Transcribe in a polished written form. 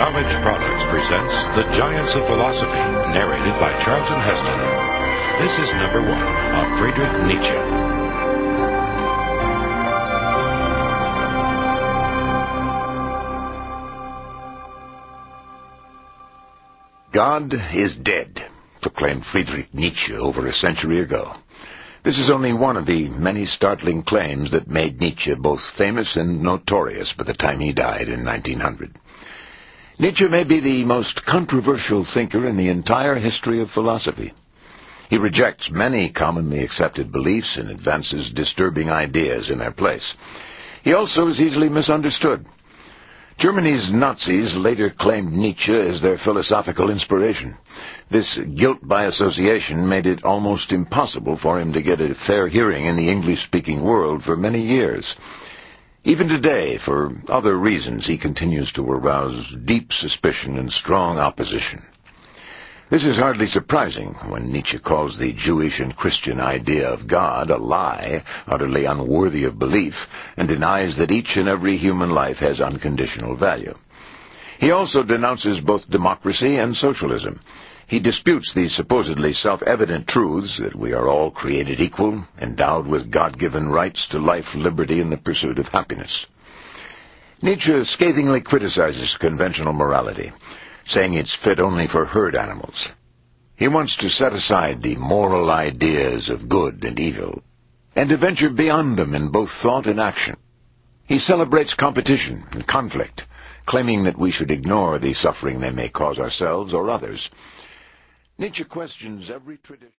Knowledge Products presents The Giants of Philosophy, narrated by Charlton Heston. This is number 1 of Friedrich Nietzsche. God is dead, proclaimed Friedrich Nietzsche over a century ago. This is only one of the many startling claims that made Nietzsche both famous and notorious by the time he died in 1900. Nietzsche may be the most controversial thinker in the entire history of philosophy. He rejects many commonly accepted beliefs and advances disturbing ideas in their place. He also is easily misunderstood. Germany's Nazis later claimed Nietzsche as their philosophical inspiration. This guilt by association made it almost impossible for him to get a fair hearing in the English-speaking world for many years. Even today, for other reasons, he continues to arouse deep suspicion and strong opposition. This is hardly surprising when Nietzsche calls the Jewish and Christian idea of God a lie, utterly unworthy of belief, and denies that each and every human life has unconditional value. He also denounces both democracy and socialism. He disputes the supposedly self-evident truths that we are all created equal, endowed with God-given rights to life, liberty, and the pursuit of happiness. Nietzsche scathingly criticizes conventional morality, saying it's fit only for herd animals. He wants to set aside the moral ideas of good and evil, and to venture beyond them in both thought and action. He celebrates competition and conflict, claiming that we should ignore the suffering they may cause ourselves or others. Nietzsche questions every tradition.